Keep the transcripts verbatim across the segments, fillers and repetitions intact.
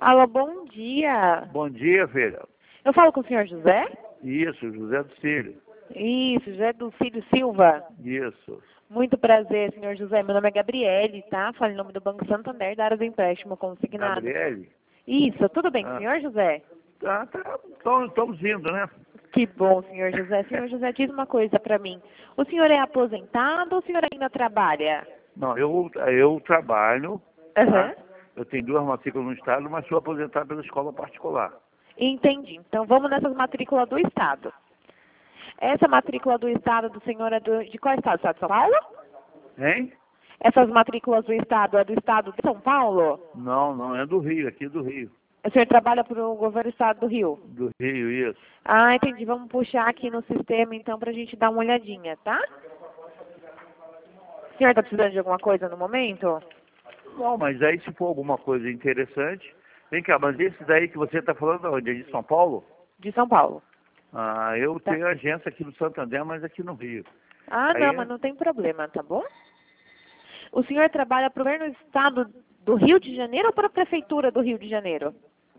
Alô, bom dia. Bom dia, filha. Eu falo com o senhor José? Isso, José do Círio. Isso, José do Círio Silva. Isso. Muito prazer, senhor José. Meu nome é Gabriele, tá? Falo em nome do Banco Santander, da área do empréstimo consignado. Gabriele? Isso, tudo bem, Ah. senhor José? Tá, tá. Então, estamos indo, né? Que bom, senhor José. Senhor José, diz uma coisa pra mim. O senhor é aposentado ou o senhor ainda trabalha? Não, eu, eu trabalho, Aham. tá? Eu tenho duas matrículas no estado, mas sou aposentado pela escola particular. Entendi. Então vamos nessas matrículas do Estado. Essa matrícula do Estado do senhor é do, de qual estado? Estado de São Paulo? Hein? Essas matrículas do Estado é do Estado de São Paulo? Não, não, é do Rio, aqui do Rio. O senhor trabalha para o governo do Estado do Rio? Do Rio, isso. Ah, entendi. Vamos puxar aqui no sistema, então, para a gente dar uma olhadinha, tá? O senhor está precisando de alguma coisa no momento? Bom, mas aí se for alguma coisa interessante... Vem cá, mas esse daí que você está falando onde? É de São Paulo? De São Paulo. Ah, eu Tá. tenho agência aqui no Santander, mas aqui no Rio. Ah, Aí não, é- mas não tem problema, tá bom? O senhor trabalha para o governo do Estado do Rio de Janeiro ou para a Prefeitura do Rio de Janeiro?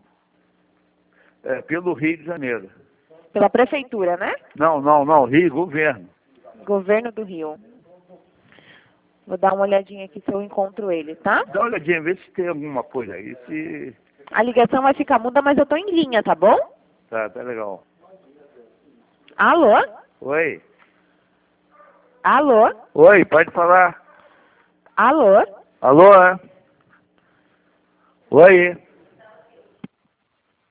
É pelo Rio de Janeiro. Pela Prefeitura, né? Não, não, não, Rio, governo. Governo do Rio. Vou dar uma olhadinha aqui se eu encontro ele, tá? Dá uma olhadinha, vê se tem alguma coisa aí. Se... A ligação vai ficar muda, mas eu tô em linha, tá bom? Tá, tá legal. Alô? Oi? Alô? Oi, pode falar. Alô? Alô, é? Oi?